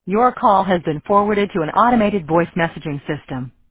Your call has been forwarded to an automated voice messaging system.